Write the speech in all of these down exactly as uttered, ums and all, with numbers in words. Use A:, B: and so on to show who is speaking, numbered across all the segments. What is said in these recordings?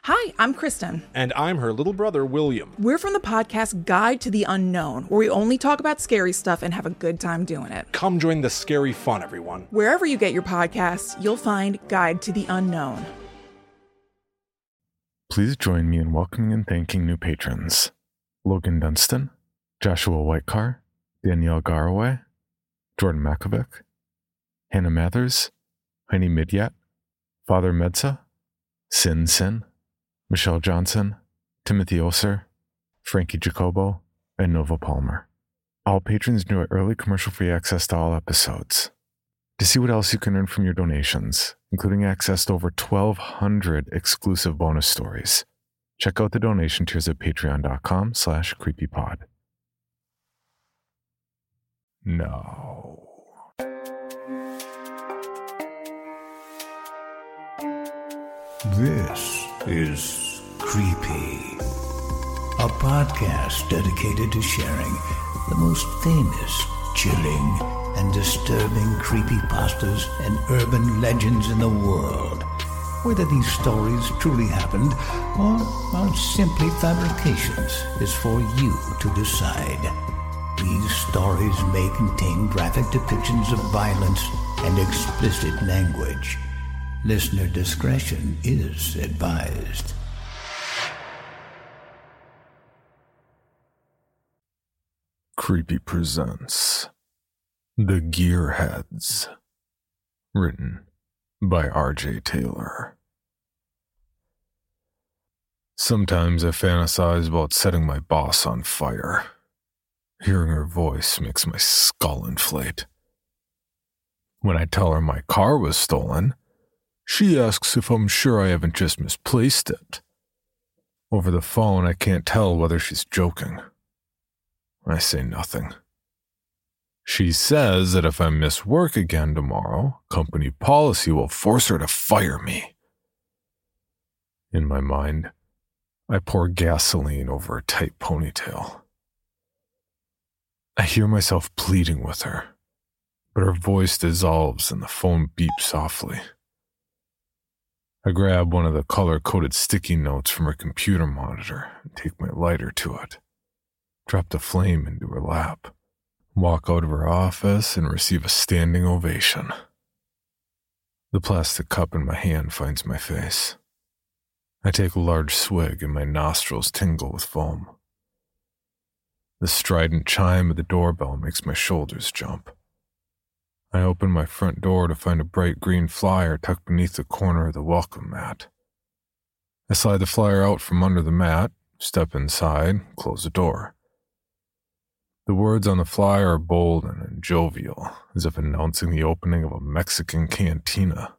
A: Hi, I'm Kristen.
B: And I'm her little brother, William.
A: We're from the podcast Guide to the Unknown, where we only talk about scary stuff and have a good time doing it.
B: Come join the scary fun, everyone.
A: Wherever you get your podcasts, you'll find Guide to the Unknown.
C: Please join me in welcoming and thanking new patrons. Logan Dunstan, Joshua Whitecar, Danielle Garraway, Jordan Makovic, Hannah Mathers, Heini Midyat, Father Medsa, Sin Sin, Michelle Johnson, Timothy Oser, Frankie Jacobo, and Nova Palmer. All patrons enjoy early commercial-free access to all episodes. To see what else you can earn from your donations, including access to over twelve hundred exclusive bonus stories, check out the donation tiers at patreon.com slash creepypod. No.
D: This is Creepy, a podcast dedicated to sharing the most famous, chilling, and disturbing creepypastas and urban legends in the world. Whether these stories truly happened or are simply fabrications is for you to decide. These stories may contain graphic depictions of violence and explicit language. Listener discretion is advised.
C: Creepy presents The Gearheads, written by R J Taylor. Sometimes I fantasize about setting my boss on fire. Hearing her voice makes my skull inflate. When I tell her my car was stolen, she asks if I'm sure I haven't just misplaced it. Over the phone, I can't tell whether she's joking. I say nothing. She says that if I miss work again tomorrow, company policy will force her to fire me. In my mind, I pour gasoline over a tight ponytail. I hear myself pleading with her, but her voice dissolves and the phone beeps softly. I grab one of the color-coded sticky notes from her computer monitor and take my lighter to it, drop the flame into her lap, walk out of her office and receive a standing ovation. The plastic cup in my hand finds my face. I take a large swig and my nostrils tingle with foam. The strident chime of the doorbell makes my shoulders jump. I open my front door to find a bright green flyer tucked beneath the corner of the welcome mat. I slide the flyer out from under the mat, step inside, close the door. The words on the flyer are bold and jovial, as if announcing the opening of a Mexican cantina.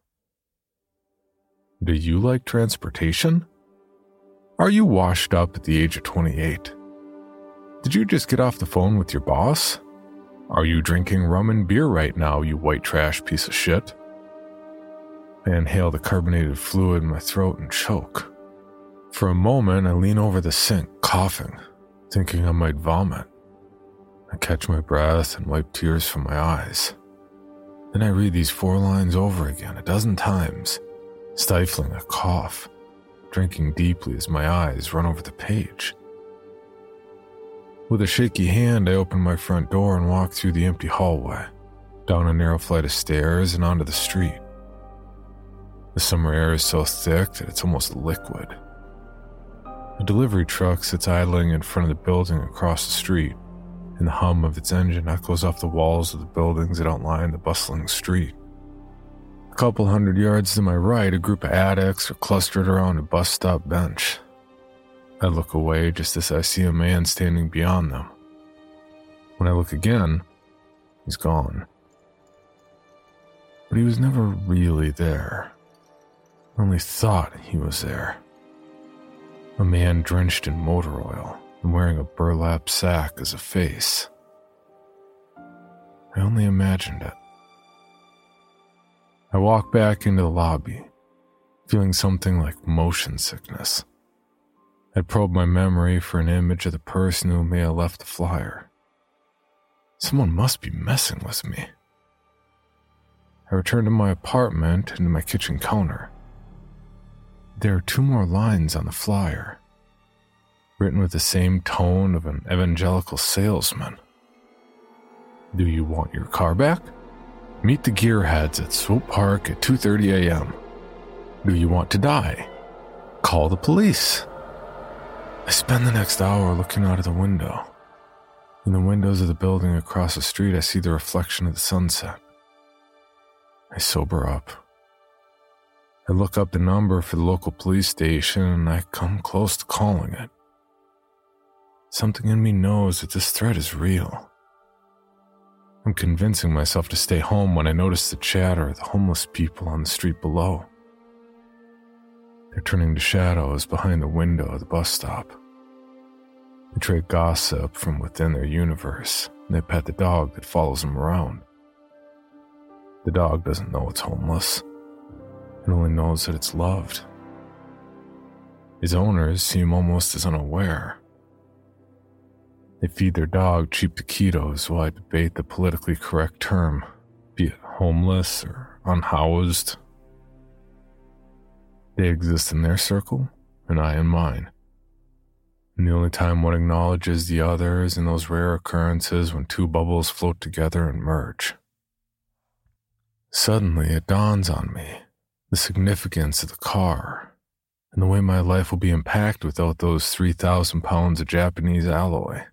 C: Do you like transportation? Are you washed up at the age of twenty-eight? Did you just get off the phone with your boss? Are you drinking rum and beer right now, you white trash piece of shit? I inhale the carbonated fluid in my throat and choke. For a moment, I lean over the sink, coughing, thinking I might vomit. I catch my breath and wipe tears from my eyes. Then I read these four lines over again a dozen times, stifling a cough, drinking deeply as my eyes run over the page. With a shaky hand, I open my front door and walk through the empty hallway, down a narrow flight of stairs and onto the street. The summer air is so thick that it's almost liquid. A delivery truck sits idling in front of the building across the street, and the hum of its engine echoes off the walls of the buildings that outline the bustling street. A couple hundred yards to my right, a group of addicts are clustered around a bus stop bench. I look away just as I see a man standing beyond them. When I look again, he's gone. But he was never really there. I only thought he was there. A man drenched in motor oil and wearing a burlap sack as a face. I only imagined it. I walk back into the lobby, feeling something like motion sickness. I probe my memory for an image of the person who may have left the flyer. Someone must be messing with me. I return to my apartment and to my kitchen counter. There are two more lines on the flyer, written with the same tone of an evangelical salesman. Do you want your car back? Meet the gearheads at Swope Park at two thirty a.m. Do you want to die? Call the police. I spend the next hour looking out of the window. In the windows of the building across the street, I see the reflection of the sunset. I sober up. I look up the number for the local police station and I come close to calling it. Something in me knows that this threat is real. I'm convincing myself to stay home when I notice the chatter of the homeless people on the street below. They're turning to shadows behind the window of the bus stop. They trade gossip from within their universe, and they pet the dog that follows them around. The dog doesn't know it's homeless. It only knows that it's loved. Its owners seem almost as unaware. They feed their dog cheap taquitos while I debate the politically correct term, be it homeless or unhoused. They exist in their circle, and I in mine. And the only time one acknowledges the other is in those rare occurrences when two bubbles float together and merge. Suddenly, it dawns on me the significance of the car and the way my life will be impacted without those three thousand pounds of Japanese alloy.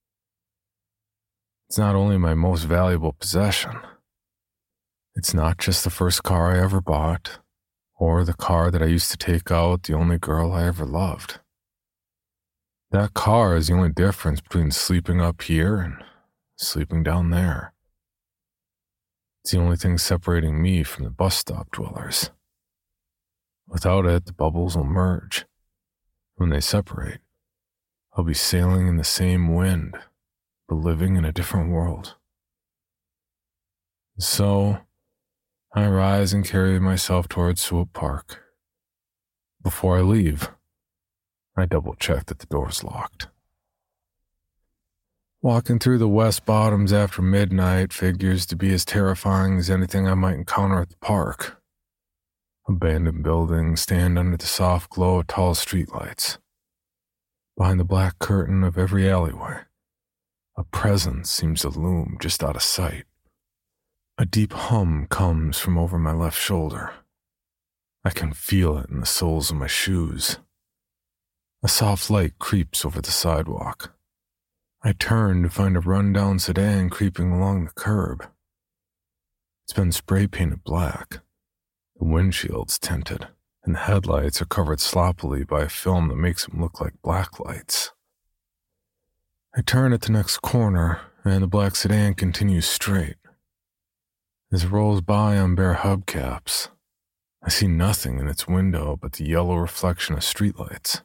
C: It's not only my most valuable possession. It's not just the first car I ever bought, or the car that I used to take out the only girl I ever loved. That car is the only difference between sleeping up here and sleeping down there. It's the only thing separating me from the bus stop dwellers. Without it, the bubbles will merge. When they separate, I'll be sailing in the same wind, but living in a different world. So, I rise and carry myself towards Swope Park. Before I leave, I double-check that the door's locked. Walking through the West Bottoms after midnight figures to be as terrifying as anything I might encounter at the park. Abandoned buildings stand under the soft glow of tall streetlights. Behind the black curtain of every alleyway, a presence seems to loom just out of sight. A deep hum comes from over my left shoulder. I can feel it in the soles of my shoes. A soft light creeps over the sidewalk. I turn to find a run-down sedan creeping along the curb. It's been spray-painted black. The windshield's tinted, and the headlights are covered sloppily by a film that makes them look like black lights. I turn at the next corner, and the black sedan continues straight. As it rolls by on bare hubcaps, I see nothing in its window but the yellow reflection of streetlights.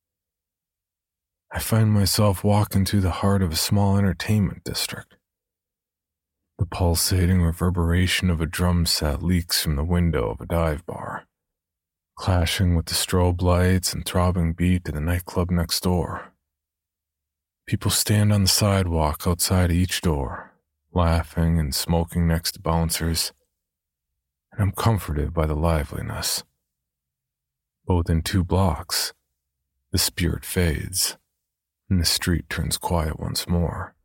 C: I find myself walking through the heart of a small entertainment district. The pulsating reverberation of a drum set leaks from the window of a dive bar, clashing with the strobe lights and throbbing beat of the nightclub next door. People stand on the sidewalk outside each door, laughing and smoking next to bouncers, and I'm comforted by the liveliness. But within two blocks, the spirit fades, and the street turns quiet once more.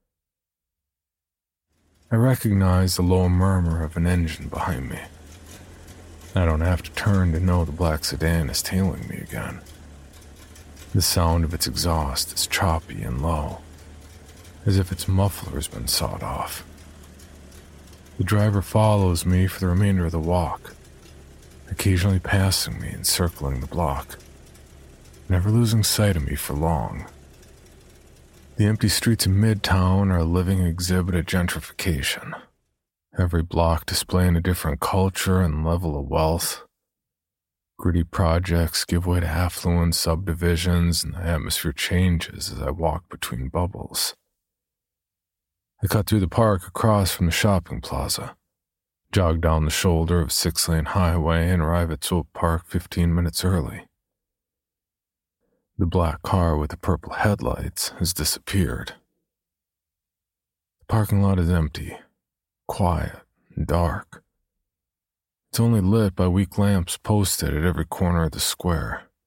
C: I recognize the low murmur of an engine behind me. I don't have to turn to know the black sedan is tailing me again. The sound of its exhaust is choppy and low, as if its muffler has been sawed off. The driver follows me for the remainder of the walk, occasionally passing me and circling the block, never losing sight of me for long. The empty streets of Midtown are a living exhibit of gentrification, every block displaying a different culture and level of wealth. Gritty projects give way to affluent subdivisions, and the atmosphere changes as I walk between bubbles. I cut through the park across from the shopping plaza, jog down the shoulder of a six-lane highway, and arrive at Swope Park fifteen minutes early. The black car with the purple headlights has disappeared. The parking lot is empty, quiet, and dark. It's only lit by weak lamps posted at every corner of the square.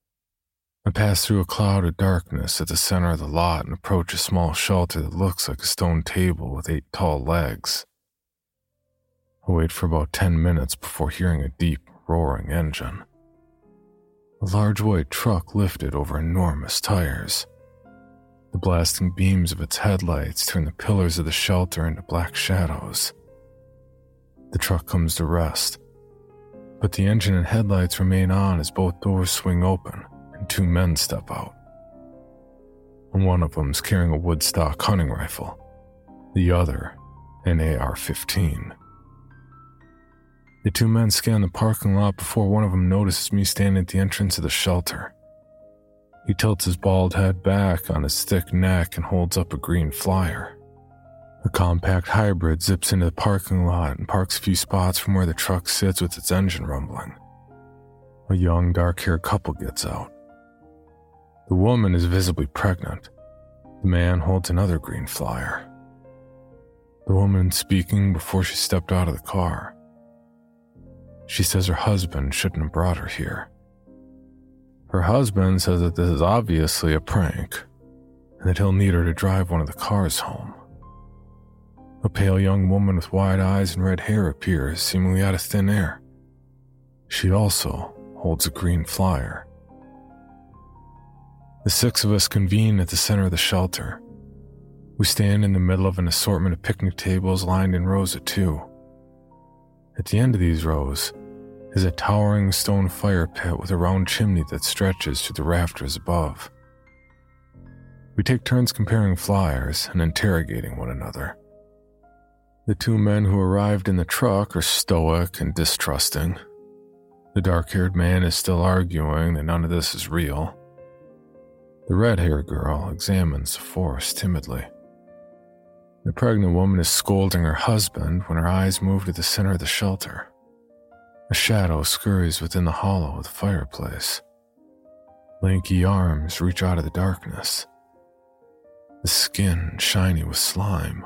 C: I pass through a cloud of darkness at the center of the lot and approach a small shelter that looks like a stone table with eight tall legs. I wait for about ten minutes before hearing a deep, roaring engine. A large white truck lifted over enormous tires. The blasting beams of its headlights turn the pillars of the shelter into black shadows. The truck comes to rest, but the engine and headlights remain on as both doors swing open and two men step out. One of them's carrying a Woodstock hunting rifle, the other an A R fifteen. The two men scan the parking lot before one of them notices me standing at the entrance of the shelter. He tilts his bald head back on his thick neck and holds up a green flyer. A compact hybrid zips into the parking lot and parks a few spots from where the truck sits with its engine rumbling. A young, dark-haired couple gets out. The woman is visibly pregnant. The man holds another green flyer. The woman speaking before she stepped out of the car. She says her husband shouldn't have brought her here. Her husband says that this is obviously a prank, and that he'll need her to drive one of the cars home. A pale young woman with wide eyes and red hair appears, seemingly out of thin air. She also holds a green flyer. The six of us convene at the center of the shelter. We stand in the middle of an assortment of picnic tables lined in rows of two. At the end of these rows is a towering stone fire pit with a round chimney that stretches to the rafters above. We take turns comparing flyers and interrogating one another. The two men who arrived in the truck are stoic and distrusting. The dark-haired man is still arguing that none of this is real. The red-haired girl examines the forest timidly. The pregnant woman is scolding her husband when her eyes move to the center of the shelter. A shadow scurries within the hollow of the fireplace. Lanky arms reach out of the darkness. The skin shiny with slime.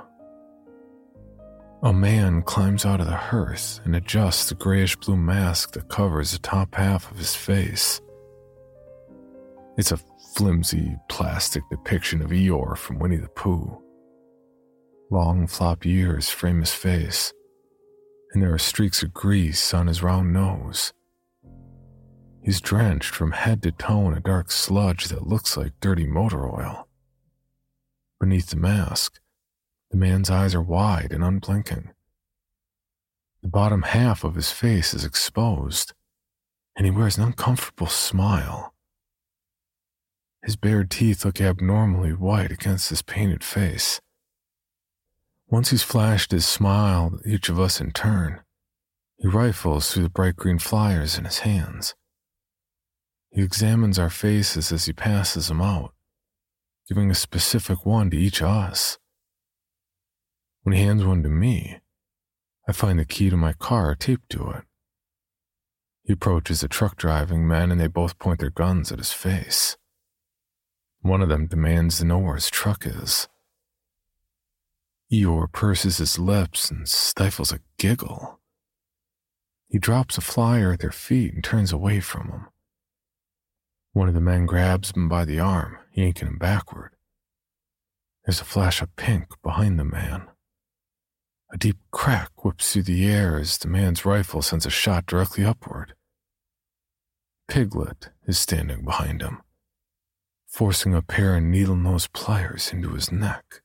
C: A man climbs out of the hearth and adjusts the grayish-blue mask that covers the top half of his face. It's a flimsy, plastic depiction of Eeyore from Winnie the Pooh. Long, floppy ears frame his face, and there are streaks of grease on his round nose. He's drenched from head to toe in a dark sludge that looks like dirty motor oil. Beneath the mask, the man's eyes are wide and unblinking. The bottom half of his face is exposed, and he wears an uncomfortable smile. His bared teeth look abnormally white against his painted face. Once he's flashed his smile at each of us in turn, he rifles through the bright green flyers in his hands. He examines our faces as he passes them out, giving a specific one to each of us. When he hands one to me, I find the key to my car taped to it. He approaches the truck-driving men and they both point their guns at his face. One of them demands to know where his truck is. Eeyore purses his lips and stifles a giggle. He drops a flyer at their feet and turns away from him. One of the men grabs him by the arm, yanking him backward. There's a flash of pink behind the man. A deep crack whips through the air as the man's rifle sends a shot directly upward. Piglet is standing behind him, forcing a pair of needle-nosed pliers into his neck.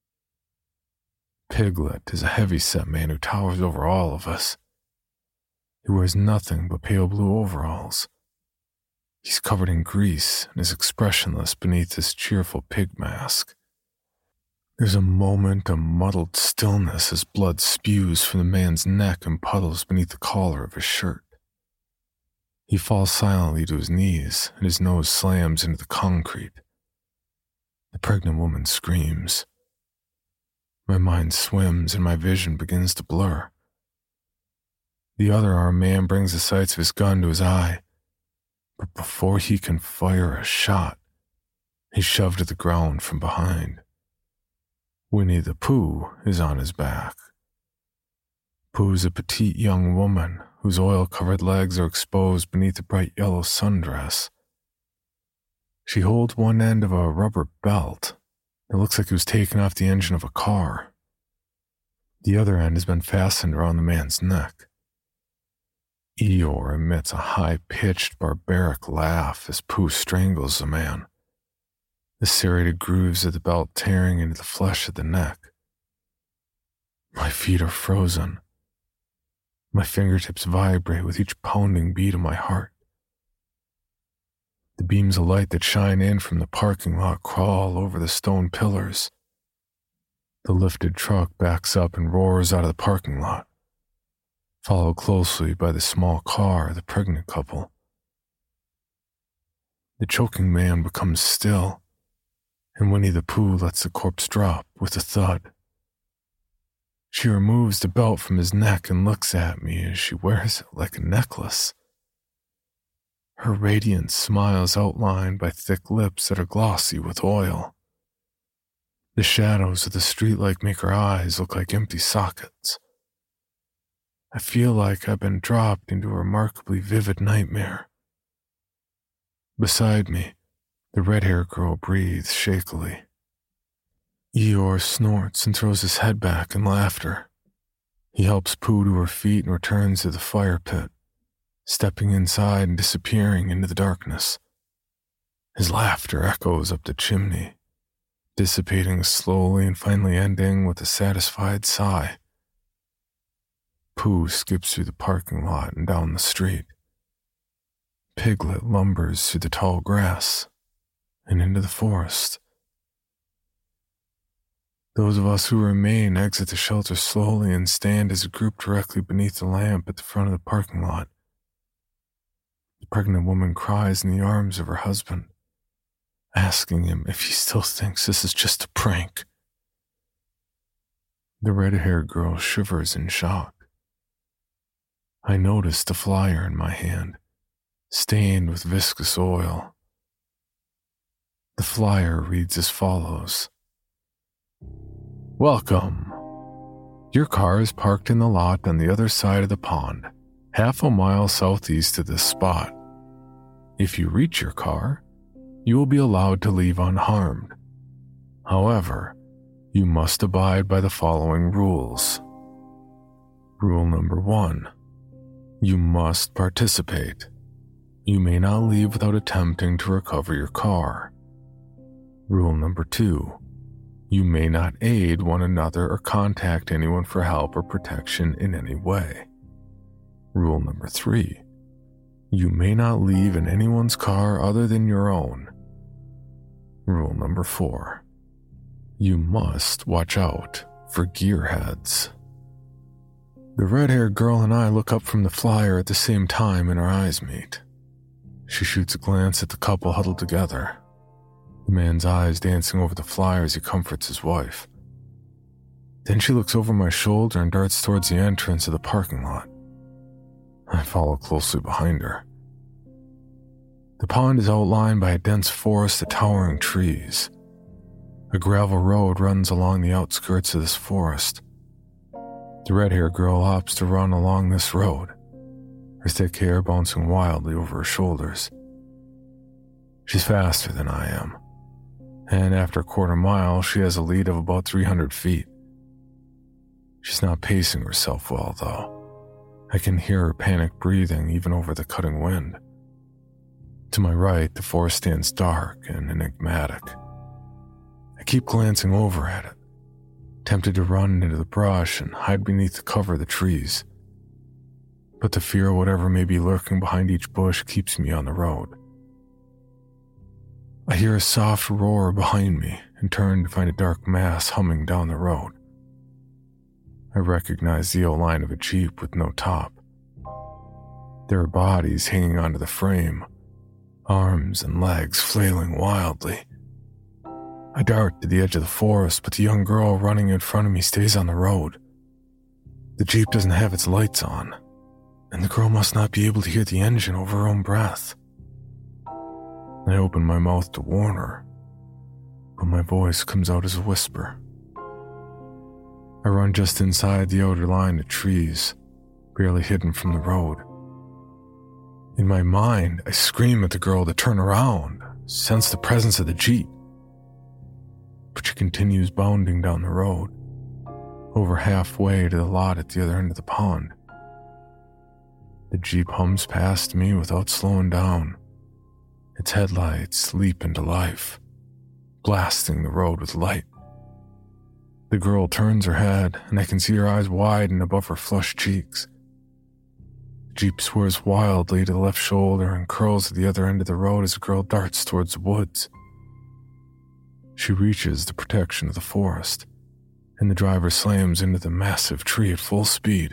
C: Piglet is a heavy-set man who towers over all of us. He wears nothing but pale blue overalls. He's covered in grease and is expressionless beneath his cheerful pig mask. There's a moment of muddled stillness as blood spews from the man's neck and puddles beneath the collar of his shirt. He falls silently to his knees and his nose slams into the concrete. The pregnant woman screams. My mind swims and my vision begins to blur. The other armed man brings the sights of his gun to his eye, but before he can fire a shot, he's shoved to the ground from behind. Winnie the Pooh is on his back. Pooh's a petite young woman whose oil-covered legs are exposed beneath a bright yellow sundress. She holds one end of a rubber belt that looks like it was taken off the engine of a car. The other end has been fastened around the man's neck. Eeyore emits a high-pitched, barbaric laugh as Pooh strangles the man, the serrated grooves of the belt tearing into the flesh of the neck. My feet are frozen. My fingertips vibrate with each pounding beat of my heart. The beams of light that shine in from the parking lot crawl over the stone pillars. The lifted truck backs up and roars out of the parking lot, followed closely by the small car of the pregnant couple. The choking man becomes still, and Winnie the Pooh lets the corpse drop with a thud. She removes the belt from his neck and looks at me as she wears it like a necklace. Her radiant smile is outlined by thick lips that are glossy with oil. The shadows of the streetlight make her eyes look like empty sockets. I feel like I've been dropped into a remarkably vivid nightmare. Beside me, the red-haired girl breathes shakily. Eeyore snorts and throws his head back in laughter. He helps Pooh to her feet and returns to the fire pit, stepping inside and disappearing into the darkness. His laughter echoes up the chimney, dissipating slowly and finally ending with a satisfied sigh. Pooh skips through the parking lot and down the street. Piglet lumbers through the tall grass and into the forest. Those of us who remain exit the shelter slowly and stand as a group directly beneath the lamp at the front of the parking lot. The pregnant woman cries in the arms of her husband, asking him if he still thinks this is just a prank. The red-haired girl shivers in shock. I notice the flyer in my hand, stained with viscous oil. The flyer reads as follows. Welcome. Your car is parked in the lot on the other side of the pond, half a mile southeast of this spot. If you reach your car, you will be allowed to leave unharmed. However, you must abide by the following rules. Rule number one. You must participate. You may not leave without attempting to recover your car. Rule number two. You may not aid one another or contact anyone for help or protection in any way. Rule number three. You may not leave in anyone's car other than your own. Rule number four. You must watch out for gearheads. The red-haired girl and I look up from the flyer at the same time and our eyes meet. She shoots a glance at the couple huddled together, the man's eyes dancing over the flyer as he comforts his wife. Then she looks over my shoulder and darts towards the entrance of the parking lot. I follow closely behind her. The pond is outlined by a dense forest of towering trees. A gravel road runs along the outskirts of this forest. The red-haired girl opts to run along this road, her thick hair bouncing wildly over her shoulders. She's faster than I am, and after a quarter mile, she has a lead of about three hundred feet. She's not pacing herself well, though. I can hear her panic breathing even over the cutting wind. To my right, the forest stands dark and enigmatic. I keep glancing over at it, tempted to run into the brush and hide beneath the cover of the trees. But the fear of whatever may be lurking behind each bush keeps me on the road. I hear a soft roar behind me and turn to find a dark mass humming down the road. I recognize the outline of a Jeep with no top. There are bodies hanging onto the frame, arms and legs flailing wildly. I dart to the edge of the forest, but the young girl running in front of me stays on the road. The Jeep doesn't have its lights on, and the girl must not be able to hear the engine over her own breath. I open my mouth to warn her, but my voice comes out as a whisper. I run just inside the outer line of trees, barely hidden from the road. In my mind, I scream at the girl to turn around, sense the presence of the Jeep. But she continues bounding down the road, over halfway to the lot at the other end of the pond. The Jeep hums past me without slowing down. Its headlights leap into life, blasting the road with light. The girl turns her head, and I can see her eyes widen above her flushed cheeks. The Jeep swerves wildly to the left shoulder and curls at the other end of the road as the girl darts towards the woods. She reaches the protection of the forest, and the driver slams into the massive tree at full speed.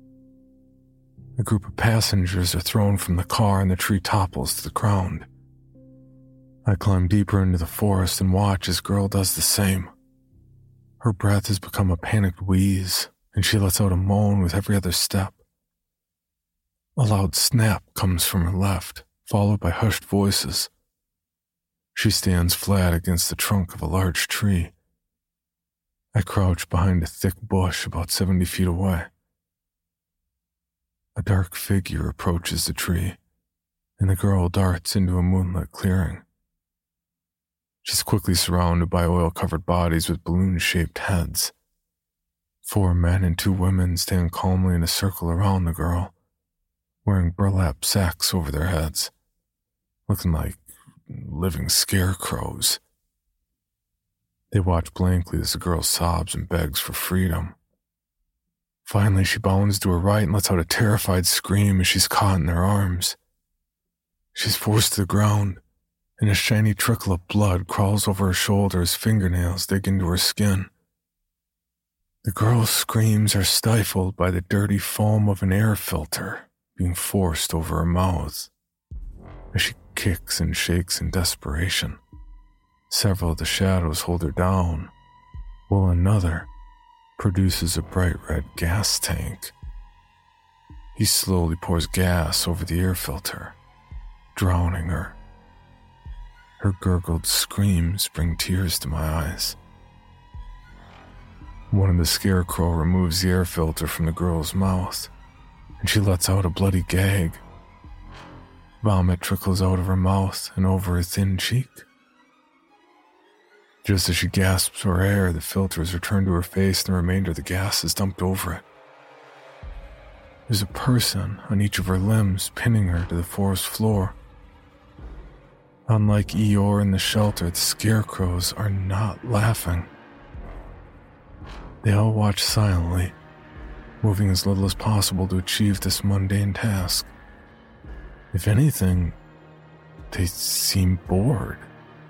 C: A group of passengers are thrown from the car and the tree topples to the ground. I climb deeper into the forest and watch as the girl does the same. Her breath has become a panicked wheeze, and she lets out a moan with every other step. A loud snap comes from her left, followed by hushed voices. She stands flat against the trunk of a large tree. I crouch behind a thick bush about seventy feet away. A dark figure approaches the tree, and the girl darts into a moonlit clearing. She's quickly surrounded by oil-covered bodies with balloon-shaped heads. Four men and two women stand calmly in a circle around the girl, wearing burlap sacks over their heads, looking like living scarecrows. They watch blankly as the girl sobs and begs for freedom. Finally, she bounds to her right and lets out a terrified scream as she's caught in their arms. She's forced to the ground, and a shiny trickle of blood crawls over her shoulder as fingernails dig into her skin. The girl's screams are stifled by the dirty foam of an air filter being forced over her mouth. As she kicks and shakes in desperation, several of the shadows hold her down, while another produces a bright red gas tank. He slowly pours gas over the air filter, drowning her. Her gurgled screams bring tears to my eyes. One of the scarecrow removes the air filter from the girl's mouth, and she lets out a bloody gag. Vomit trickles out of her mouth and over her thin cheek. Just as she gasps for air, the filter is returned to her face and the remainder of the gas is dumped over it. There's a person on each of her limbs pinning her to the forest floor. Unlike Eeyore in the shelter, the scarecrows are not laughing. They all watch silently, moving as little as possible to achieve this mundane task. If anything, they seem bored.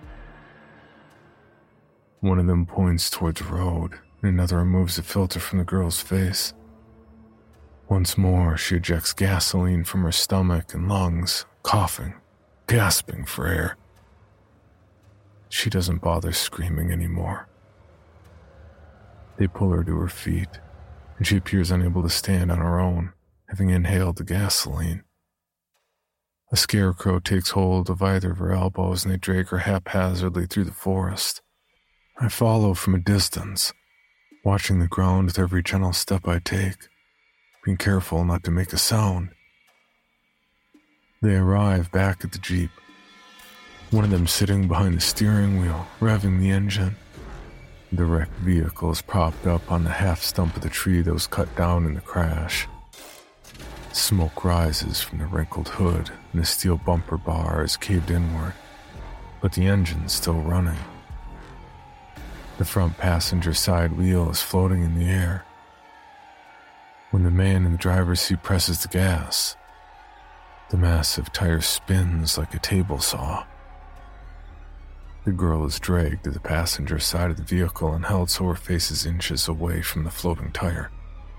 C: One of them points towards the road, and another removes the filter from the girl's face. Once more, she ejects gasoline from her stomach and lungs, coughing, gasping for air. She doesn't bother screaming anymore. They pull her to her feet, and she appears unable to stand on her own, having inhaled the gasoline. A scarecrow takes hold of either of her elbows and they drag her haphazardly through the forest. I follow from a distance, watching the ground with every gentle step I take, being careful not to make a sound. They arrive back at the Jeep, one of them sitting behind the steering wheel, revving the engine. The wrecked vehicle is propped up on the half stump of the tree that was cut down in the crash. Smoke rises from the wrinkled hood and the steel bumper bar is caved inward, but the engine's still running. The front passenger side wheel is floating in the air. When the man in the driver's seat presses the gas, the massive tire spins like a table saw. The girl is dragged to the passenger side of the vehicle and held so her face is inches away from the floating tire.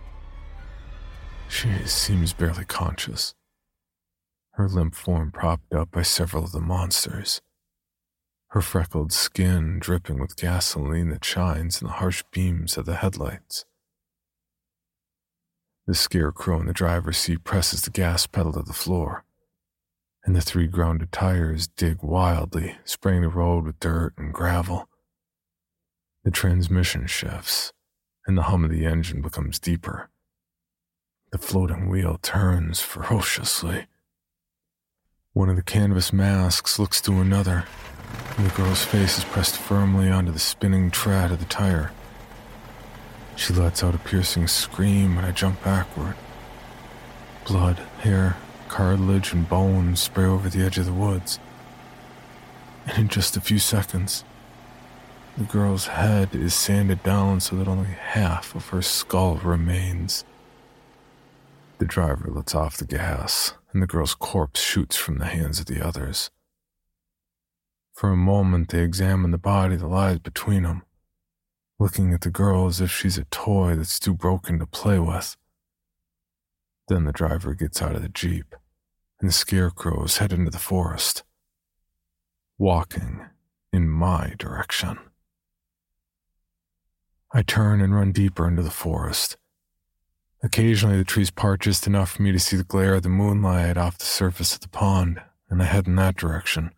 C: She seems barely conscious, her limp form propped up by several of the monsters, her freckled skin dripping with gasoline that shines in the harsh beams of the headlights. The scarecrow in the driver's seat presses the gas pedal to the floor, and the three grounded tires dig wildly, spraying the road with dirt and gravel. The transmission shifts, and the hum of the engine becomes deeper. The floating wheel turns ferociously. One of the canvas masks looks to another, and the girl's face is pressed firmly onto the spinning tread of the tire. She lets out a piercing scream and I jump backward. Blood, hair, cartilage, and bones spray over the edge of the woods. And in just a few seconds, the girl's head is sanded down so that only half of her skull remains. The driver lets off the gas, and the girl's corpse shoots from the hands of the others. For a moment, they examine the body that lies between them, looking at the girl as if she's a toy that's too broken to play with. Then the driver gets out of the Jeep, and the scarecrows head into the forest, walking in my direction. I turn and run deeper into the forest. Occasionally the trees part just enough for me to see the glare of the moonlight off the surface of the pond, and I head in that direction.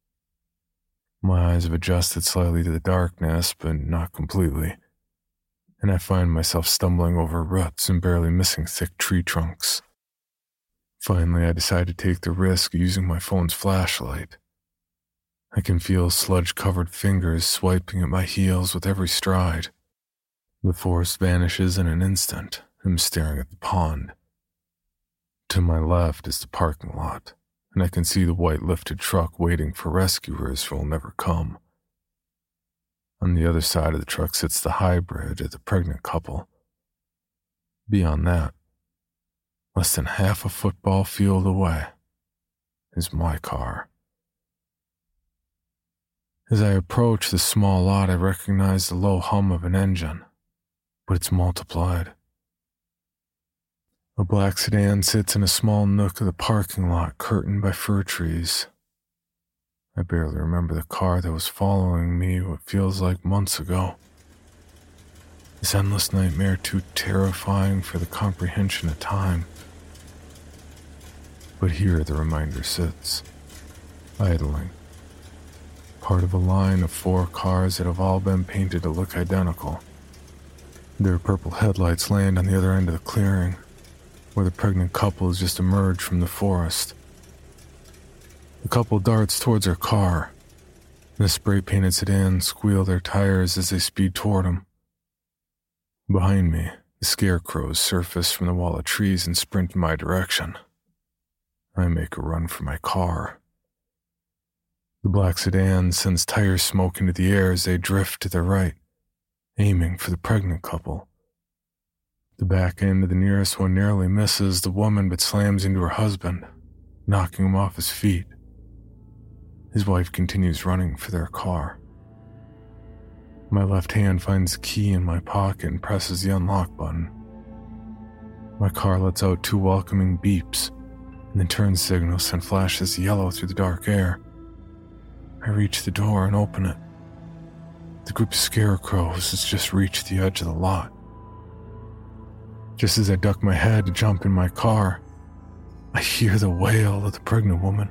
C: My eyes have adjusted slightly to the darkness, but not completely, and I find myself stumbling over roots and barely missing thick tree trunks. Finally, I decide to take the risk of using my phone's flashlight. I can feel sludge-covered fingers swiping at my heels with every stride. The forest vanishes in an instant. I'm staring at the pond. To my left is the parking lot, and I can see the white lifted truck waiting for rescuers who will never come. On the other side of the truck sits the hybrid of the pregnant couple. Beyond that, less than half a football field away, is my car. As I approach the small lot, I recognize the low hum of an engine, but it's multiplied. A black sedan sits in a small nook of the parking lot curtained by fir trees. I barely remember the car that was following me what feels like months ago. This endless nightmare too terrifying for the comprehension of time. But here the reminder sits, idling. Part of a line of four cars that have all been painted to look identical. Their purple headlights land on the other end of the clearing, where the pregnant couple has just emerged from the forest. The couple darts towards their car, and the spray-painted sedans squeal their tires as they speed toward them. Behind me, the scarecrows surface from the wall of trees and sprint in my direction. I make a run for my car. The black sedan sends tire smoke into the air as they drift to their right, aiming for the pregnant couple. The back end of the nearest one narrowly misses the woman but slams into her husband, knocking him off his feet. His wife continues running for their car. My left hand finds the key in my pocket and presses the unlock button. My car lets out two welcoming beeps, and the turn signal send flashes yellow through the dark air. I reach the door and open it. The group of scarecrows has just reached the edge of the lot. Just as I duck my head to jump in my car, I hear the wail of the pregnant woman.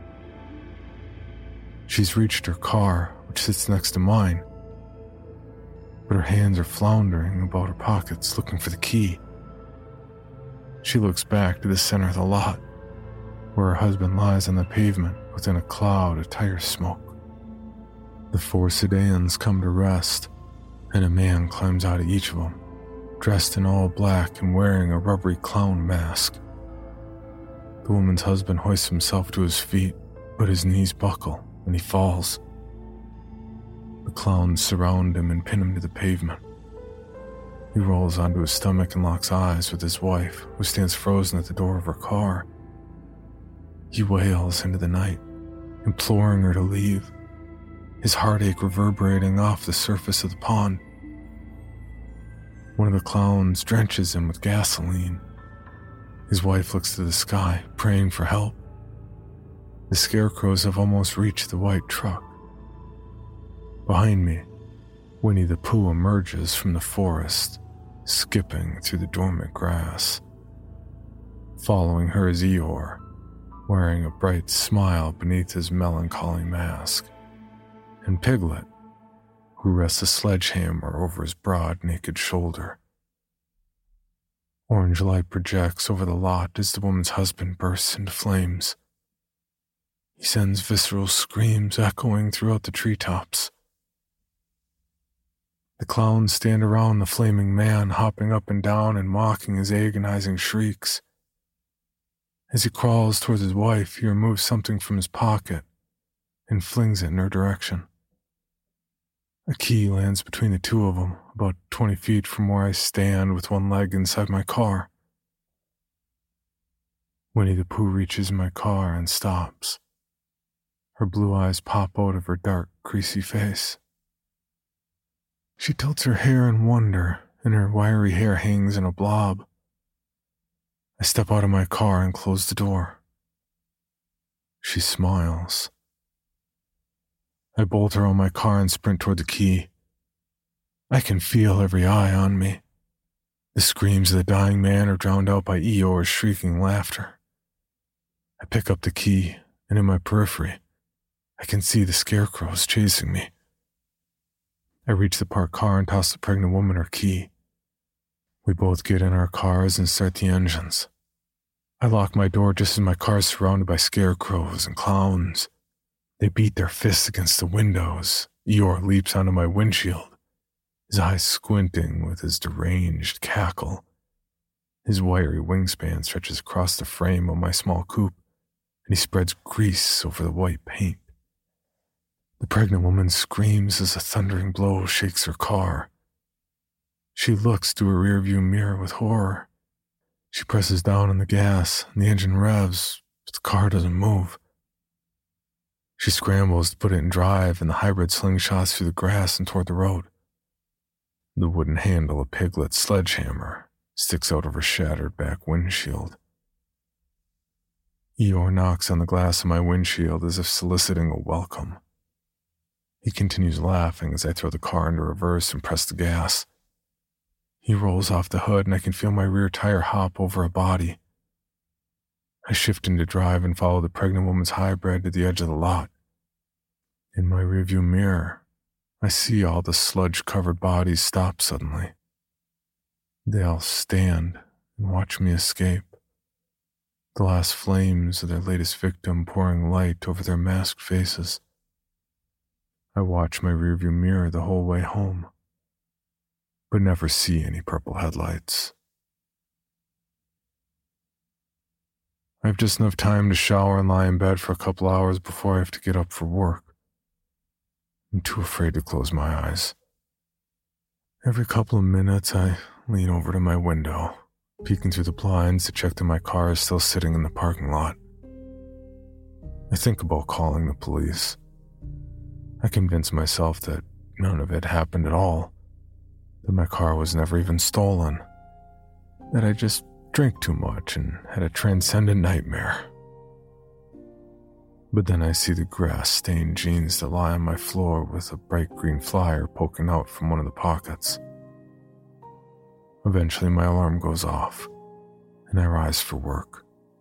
C: She's reached her car, which sits next to mine, but her hands are floundering about her pockets looking for the key. She looks back to the center of the lot, where her husband lies on the pavement within a cloud of tire smoke. The four sedans come to rest, and a man climbs out of each of them, dressed in all black and wearing a rubbery clown mask. The woman's husband hoists himself to his feet, but his knees buckle and he falls. The clowns surround him and pin him to the pavement. He rolls onto his stomach and locks eyes with his wife, who stands frozen at the door of her car. He wails into the night, imploring her to leave, his heartache reverberating off the surface of the pond. One of the clowns drenches him with gasoline. His wife looks to the sky, praying for help. The scarecrows have almost reached the white truck. Behind me, Winnie the Pooh emerges from the forest, skipping through the dormant grass. Following her is Eeyore, wearing a bright smile beneath his melancholy mask, and Piglet, who rests a sledgehammer over his broad, naked shoulder. Orange light projects over the lot as the woman's husband bursts into flames. He sends visceral screams echoing throughout the treetops. The clowns stand around the flaming man, hopping up and down and mocking his agonizing shrieks. As he crawls towards his wife, he removes something from his pocket and flings it in her direction. A key lands between the two of them, about twenty feet from where I stand with one leg inside my car. Winnie the Pooh reaches my car and stops. Her blue eyes pop out of her dark, creasy face. She tilts her hair in wonder, and her wiry hair hangs in a blob. I step out of my car and close the door. She smiles. I bolt her on my car and sprint toward the key. I can feel every eye on me. The screams of the dying man are drowned out by Eeyore's shrieking laughter. I pick up the key, and in my periphery, I can see the scarecrows chasing me. I reach the parked car and toss the pregnant woman her key. We both get in our cars and start the engines. I lock my door just as my car is surrounded by scarecrows and clowns. They beat their fists against the windows. Eeyore leaps onto my windshield, his eyes squinting with his deranged cackle. His wiry wingspan stretches across the frame of my small coupe, and he spreads grease over the white paint. The pregnant woman screams as a thundering blow shakes her car. She looks through her rearview mirror with horror. She presses down on the gas, and the engine revs, but the car doesn't move. She scrambles to put it in drive, and the hybrid slingshots through the grass and toward the road. The wooden handle of Piglet's sledgehammer sticks out of her shattered back windshield. Eeyore knocks on the glass of my windshield as if soliciting a welcome. He continues laughing as I throw the car into reverse and press the gas. He rolls off the hood and I can feel my rear tire hop over a body. I shift into drive and follow the pregnant woman's hybrid to the edge of the lot. In my rearview mirror, I see all the sludge-covered bodies stop suddenly. They all stand and watch me escape, the last flames of their latest victim pouring light over their masked faces. I watch my rearview mirror the whole way home, but never see any purple headlights. I have just enough time to shower and lie in bed for a couple hours before I have to get up for work. I'm too afraid to close my eyes. Every couple of minutes, I lean over to my window, peeking through the blinds to check that my car is still sitting in the parking lot. I think about calling the police. I convince myself that none of it happened at all, that my car was never even stolen, that I just drank too much and had a transcendent nightmare. But then I see the grass-stained jeans that lie on my floor with a bright green flyer poking out from one of the pockets. Eventually my alarm goes off, and I rise for work.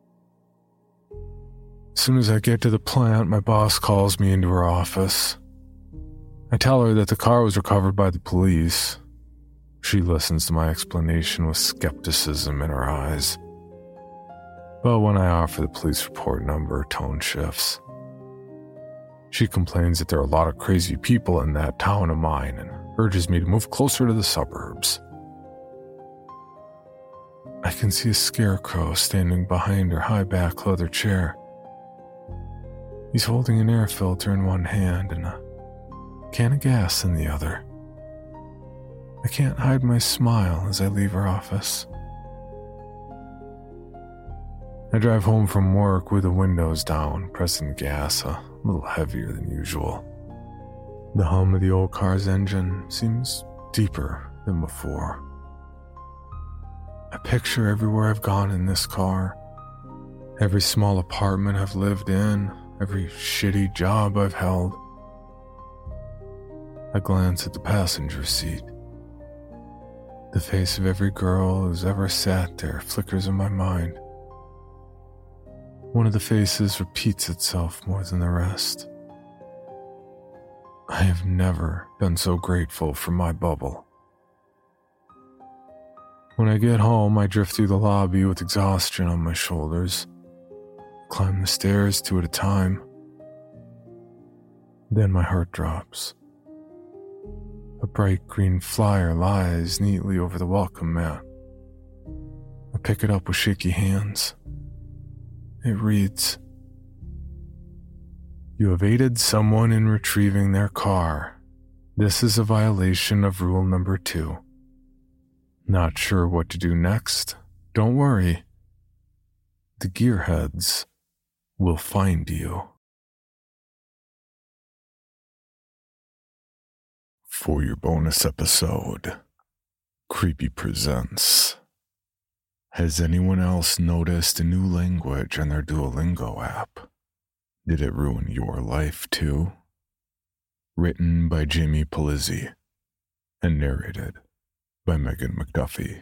C: As soon as I get to the plant, my boss calls me into her office. I tell her that the car was recovered by the police. She listens to my explanation with skepticism in her eyes. But when I offer the police report number, her tone shifts. She complains that there are a lot of crazy people in that town of mine and urges me to move closer to the suburbs. I can see a scarecrow standing behind her high-back leather chair. He's holding an air filter in one hand and a can of gas in the other. I can't hide my smile as I leave her office. I drive home from work with the windows down, pressing the gas a little heavier than usual. The hum of the old car's engine seems deeper than before. I picture everywhere I've gone in this car, every small apartment I've lived in, every shitty job I've held. I glance at the passenger seat. The face of every girl who's ever sat there flickers in my mind. One of the faces repeats itself more than the rest. I have never been so grateful for my bubble. When I get home, I drift through the lobby with exhaustion on my shoulders. Climb the stairs two at a time, Then my heart drops. A bright green flyer lies neatly over the welcome mat. I pick it up with shaky hands. It reads, "You have aided someone in retrieving their car. This is a violation of rule number two. Not sure what to do next? Don't worry. The gearheads will find you." For your bonus episode, Creepy presents. Has anyone else noticed a new language on their Duolingo app? Did it ruin your life too? Written by Jamie Polizzi and narrated by Megan McDuffie.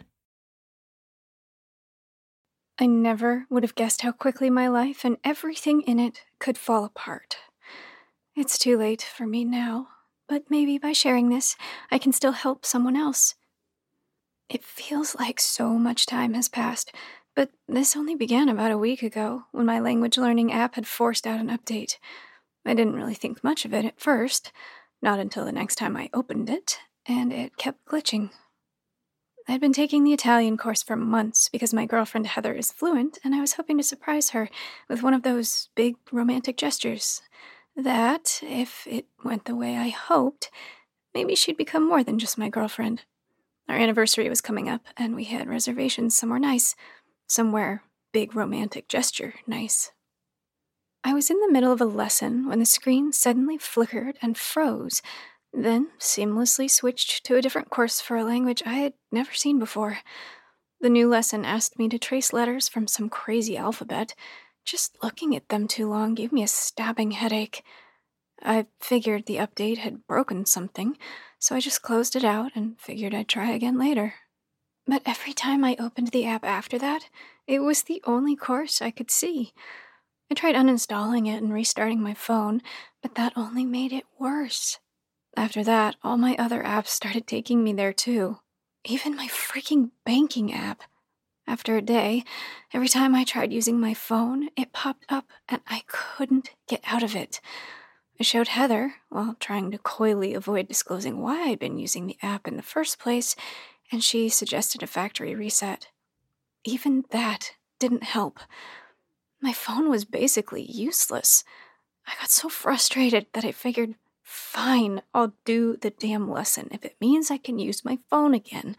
E: I never would have guessed how quickly my life and everything in it could fall apart. It's too late for me now, but maybe by sharing this, I can still help someone else. It feels like so much time has passed, but this only began about a week ago when my language learning app had forced out an update. I didn't really think much of it at first, not until the next time I opened it, and it kept glitching. I'd been taking the Italian course for months because my girlfriend Heather is fluent, and I was hoping to surprise her with one of those big romantic gestures. That, if it went the way I hoped, maybe she'd become more than just my girlfriend. Our anniversary was coming up, and we had reservations somewhere nice. Somewhere big romantic gesture nice. I was in the middle of a lesson when the screen suddenly flickered and froze, then seamlessly switched to a different course for a language I had never seen before. The new lesson asked me to trace letters from some crazy alphabet. Just looking at them too long gave me a stabbing headache. I figured the update had broken something, so I just closed it out and figured I'd try again later. But every time I opened the app after that, it was the only course I could see. I tried uninstalling it and restarting my phone, but that only made it worse. After that, all my other apps started taking me there too. Even my freaking banking app. After a day, every time I tried using my phone, it popped up and I couldn't get out of it. I showed Heather, while trying to coyly avoid disclosing why I'd been using the app in the first place, and she suggested a factory reset. Even that didn't help. My phone was basically useless. I got so frustrated that I figured, fine, I'll do the damn lesson if it means I can use my phone again.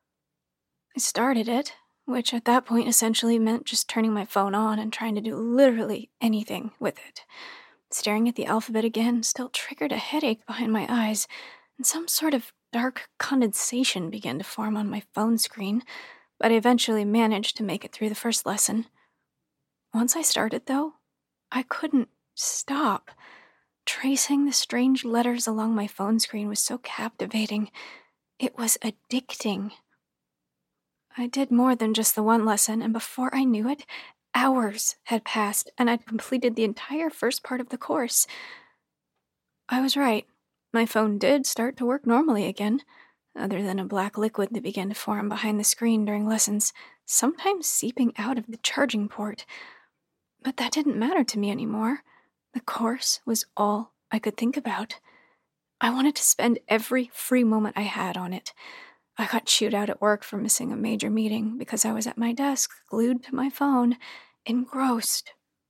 E: I started it, which at that point essentially meant just turning my phone on and trying to do literally anything with it. Staring at the alphabet again still triggered a headache behind my eyes, and some sort of dark condensation began to form on my phone screen, but I eventually managed to make it through the first lesson. Once I started, though, I couldn't stop. Tracing the strange letters along my phone screen was so captivating. It was addicting. I did more than just the one lesson, and before I knew it, hours had passed, and I'd completed the entire first part of the course. I was right. My phone did start to work normally again, other than a black liquid that began to form behind the screen during lessons, sometimes seeping out of the charging port. But that didn't matter to me anymore. The course was all I could think about. I wanted to spend every free moment I had on it. I got chewed out at work for missing a major meeting because I was at my desk, glued to my phone, engrossed.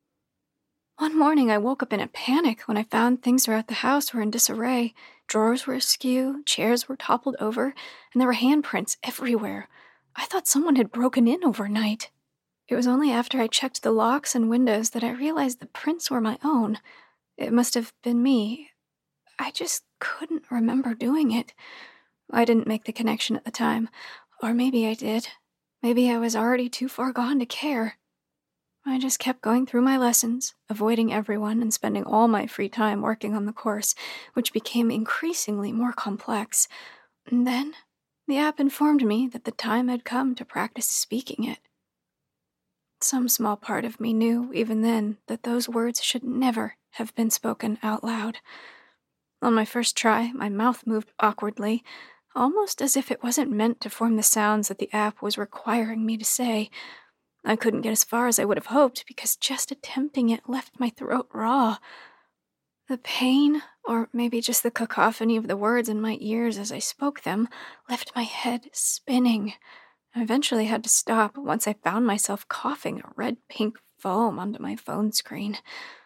E: One morning, I woke up in a panic when I found things throughout the house were in disarray. Drawers were askew, chairs were toppled over, and there were handprints everywhere. I thought someone had broken in overnight. It was only after I checked the locks and windows that I realized the prints were my own. It must have been me. I just couldn't remember doing it. I didn't make the connection at the time. Or maybe I did. Maybe I was already too far gone to care. I just kept going through my lessons, avoiding everyone and spending all my free time working on the course, which became increasingly more complex. And then, the app informed me that the time had come to practice speaking it. Some small part of me knew, even then, that those words should never have been spoken out loud. On my first try, my mouth moved awkwardly, almost as if it wasn't meant to form the sounds that the app was requiring me to say. I couldn't get as far as I would have hoped because just attempting it left my throat raw. The pain, or maybe just the cacophony of the words in my ears as I spoke them, left my head spinning. I eventually had to stop once I found myself coughing a red-pink foam onto my phone screen.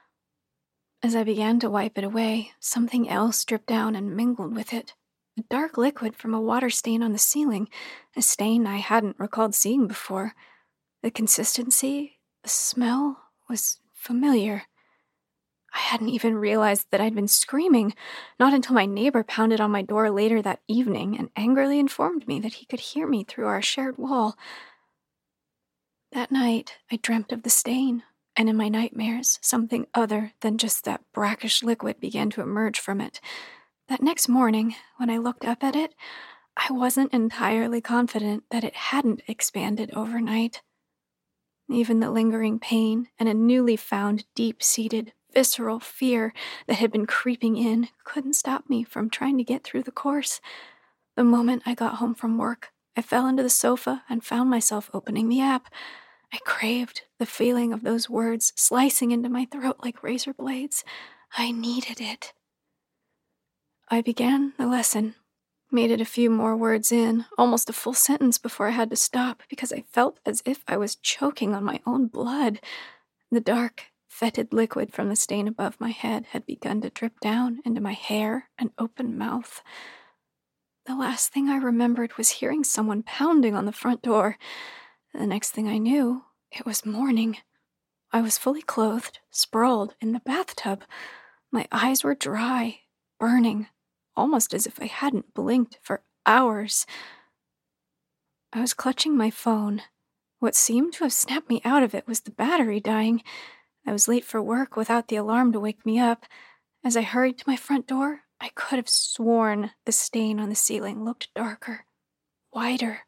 E: As I began to wipe it away, something else dripped down and mingled with it. A dark liquid from a water stain on the ceiling, a stain I hadn't recalled seeing before. The consistency, the smell, was familiar. I hadn't even realized that I'd been screaming, not until my neighbor pounded on my door later that evening and angrily informed me that he could hear me through our shared wall. That night, I dreamt of the stain, and in my nightmares, something other than just that brackish liquid began to emerge from it. That next morning, when I looked up at it, I wasn't entirely confident that it hadn't expanded overnight. Even the lingering pain and a newly found deep-seated visceral fear that had been creeping in couldn't stop me from trying to get through the course. The moment I got home from work, I fell into the sofa and found myself opening the app. I craved the feeling of those words slicing into my throat like razor blades. I needed it. I began the lesson, made it a few more words in, almost a full sentence before I had to stop because I felt as if I was choking on my own blood. The dark, fetid liquid from the stain above my head had begun to drip down into my hair and open mouth. The last thing I remembered was hearing someone pounding on the front door. The next thing I knew, it was morning. I was fully clothed, sprawled in the bathtub. My eyes were dry, burning, almost as if I hadn't blinked for hours. I was clutching my phone. What seemed to have snapped me out of it was the battery dying. I was late for work without the alarm to wake me up. As I hurried to my front door, I could have sworn the stain on the ceiling looked darker, wider.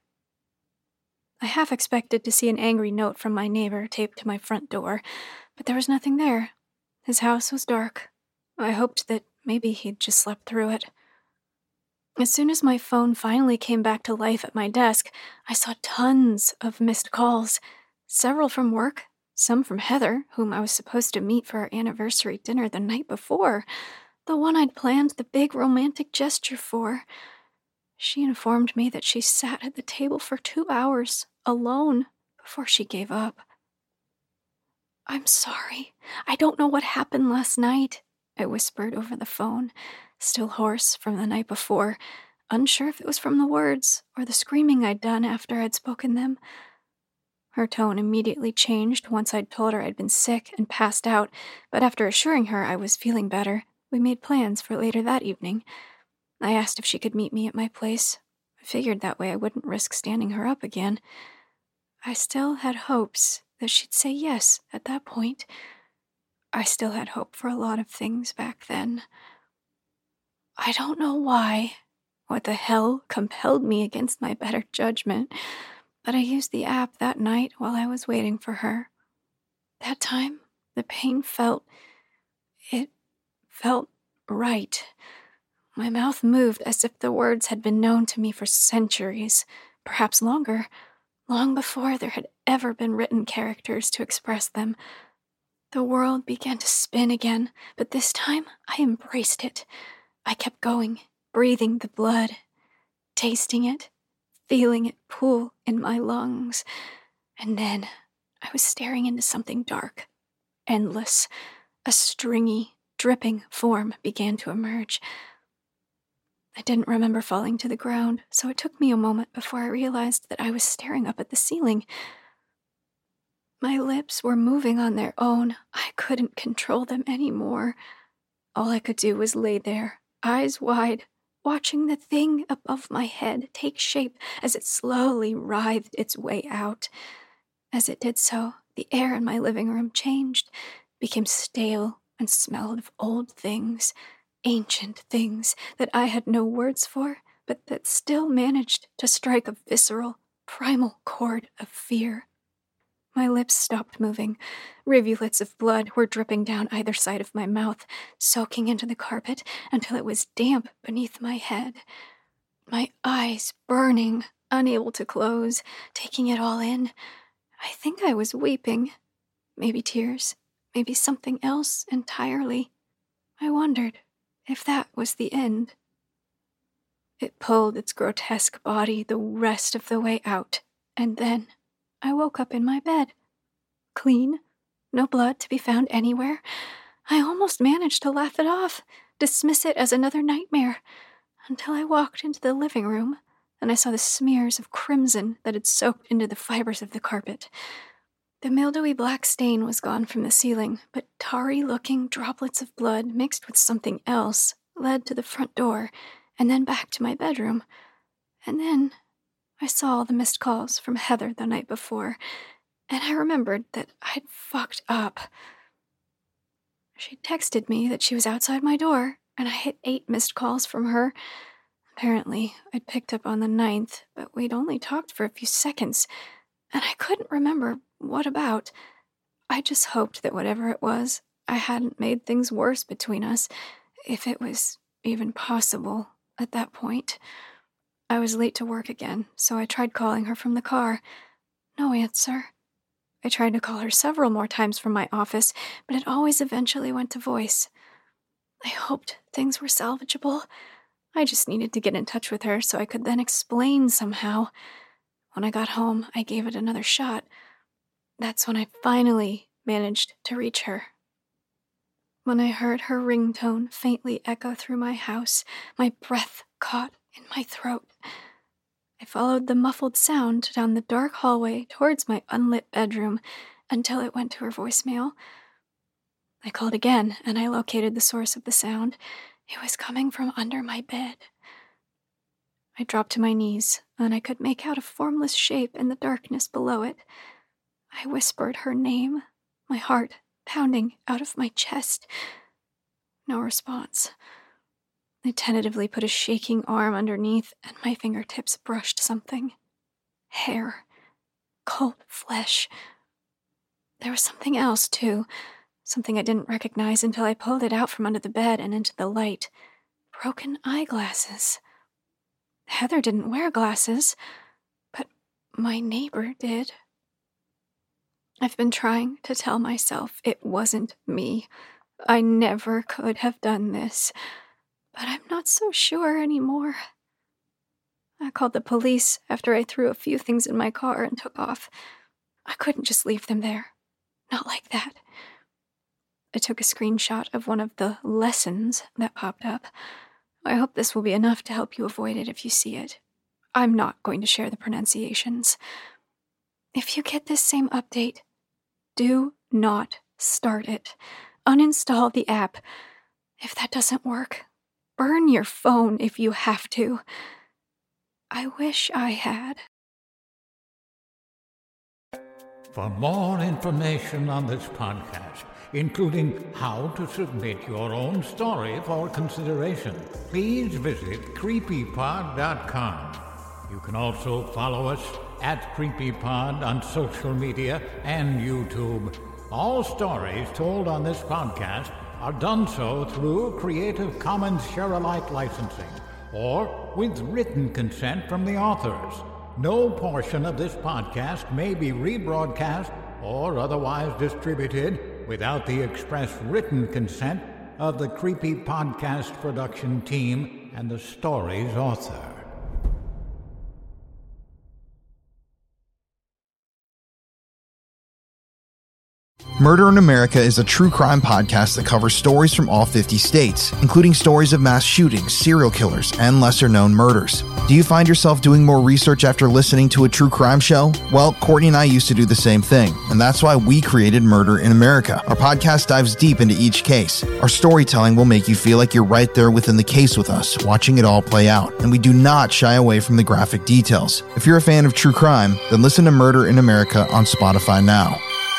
E: I half expected to see an angry note from my neighbor taped to my front door, but there was nothing there. His house was dark. I hoped that maybe he'd just slept through it. As soon as my phone finally came back to life at my desk, I saw tons of missed calls, several from work, some from Heather, whom I was supposed to meet for our anniversary dinner the night before, the one I'd planned the big romantic gesture for. She informed me that she sat at the table for two hours, alone, before she gave up. "I'm sorry. I don't know what happened last night," I whispered over the phone, still hoarse from the night before, unsure if it was from the words or the screaming I'd done after I'd spoken them. Her tone immediately changed once I'd told her I'd been sick and passed out, but after assuring her I was feeling better, we made plans for later that evening. I asked if she could meet me at my place. I figured that way I wouldn't risk standing her up again. I still had hopes that she'd say yes at that point. I still had hope for a lot of things back then. I don't know why, what the hell compelled me against my better judgment, but I used the app that night while I was waiting for her. That time, the pain felt... it felt right. My mouth moved as if the words had been known to me for centuries, perhaps longer, long before there had ever been written characters to express them. The world began to spin again, but this time I embraced it. I kept going, breathing the blood, tasting it, feeling it pool in my lungs. And then I was staring into something dark, endless. A stringy, dripping form began to emerge. I didn't remember falling to the ground, so it took me a moment before I realized that I was staring up at the ceiling. My lips were moving on their own. I couldn't control them anymore. All I could do was lay there, eyes wide, watching the thing above my head take shape as it slowly writhed its way out. As it did so, the air in my living room changed, became stale, and smelled of old things, ancient things that I had no words for, but that still managed to strike a visceral, primal chord of fear. My lips stopped moving. Rivulets of blood were dripping down either side of my mouth, soaking into the carpet until it was damp beneath my head. My eyes burning, unable to close, taking it all in. I think I was weeping. Maybe tears, maybe something else entirely. I wondered if that was the end. It pulled its grotesque body the rest of the way out, and then I woke up in my bed. Clean, no blood to be found anywhere. I almost managed to laugh it off, dismiss it as another nightmare, until I walked into the living room and I saw the smears of crimson that had soaked into the fibers of the carpet. The mildewy black stain was gone from the ceiling, but tarry-looking droplets of blood mixed with something else led to the front door and then back to my bedroom. And then I saw all the missed calls from Heather the night before, and I remembered that I'd fucked up. She texted me that she was outside my door, and I hit eight missed calls from her. Apparently, I'd picked up on the ninth, but we'd only talked for a few seconds, and I couldn't remember what about. I just hoped that whatever it was, I hadn't made things worse between us, if it was even possible at that point. I was late to work again, so I tried calling her from the car. No answer. I tried to call her several more times from my office, but it always eventually went to voice. I hoped things were salvageable. I just needed to get in touch with her so I could then explain somehow. When I got home, I gave it another shot. That's when I finally managed to reach her. When I heard her ringtone faintly echo through my house, my breath caught in my throat. I followed the muffled sound down the dark hallway towards my unlit bedroom until it went to her voicemail. I called again, and I located the source of the sound. It was coming from under my bed. I dropped to my knees, and I could make out a formless shape in the darkness below it. I whispered her name, my heart pounding out of my chest. No response. I tentatively put a shaking arm underneath, and my fingertips brushed something. Hair. Cold flesh. There was something else, too. Something I didn't recognize until I pulled it out from under the bed and into the light. Broken eyeglasses. Heather didn't wear glasses, but my neighbor did. I've been trying to tell myself it wasn't me. I never could have done this. But I'm not so sure anymore. I called the police after I threw a few things in my car and took off. I couldn't just leave them there. Not like that. I took a screenshot of one of the lessons that popped up. I hope this will be enough to help you avoid it if you see it. I'm not going to share the pronunciations. If you get this same update, do not start it. Uninstall the app. If that doesn't work, burn your phone if you have to. I wish I had.
D: For more information on this podcast, including how to submit your own story for consideration, please visit creepypod dot com. You can also follow us at CreepyPod on social media and YouTube. All stories told on this podcast are done so through Creative Commons Share-alike licensing or with written consent from the authors. No portion of this podcast may be rebroadcast or otherwise distributed without the express written consent of the Creepy Podcast production team and the story's author.
F: Murder in America is a true crime podcast that covers stories from all fifty states, including stories of mass shootings, serial killers, and lesser-known murders. Do you find yourself doing more research after listening to a true crime show? Well, Courtney and I used to do the same thing, and that's why we created Murder in America. Our podcast dives deep into each case. Our storytelling will make you feel like you're right there within the case with us, watching it all play out, and we do not shy away from the graphic details. If you're a fan of true crime, then listen to Murder in America on Spotify now.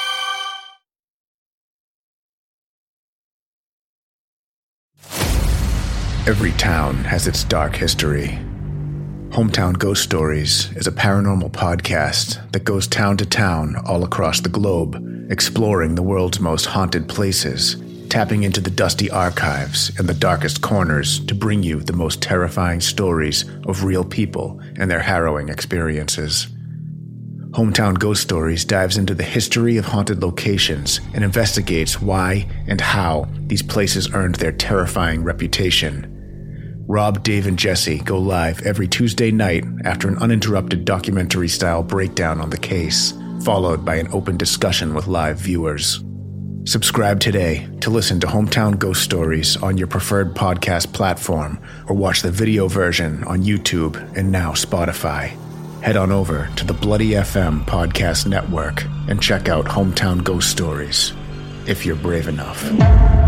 G: Every town has its dark history. Hometown Ghost Stories is a paranormal podcast that goes town to town all across the globe, exploring the world's most haunted places, tapping into the dusty archives and the darkest corners to bring you the most terrifying stories of real people and their harrowing experiences. Hometown Ghost Stories dives into the history of haunted locations and investigates why and how these places earned their terrifying reputation. Rob, Dave, and Jesse go live every Tuesday night after an uninterrupted documentary-style breakdown on the case, followed by an open discussion with live viewers. Subscribe today to listen to Hometown Ghost Stories on your preferred podcast platform, or watch the video version on YouTube and now Spotify. Head on over to the Bloody F M podcast network and check out Hometown Ghost Stories, if you're brave enough.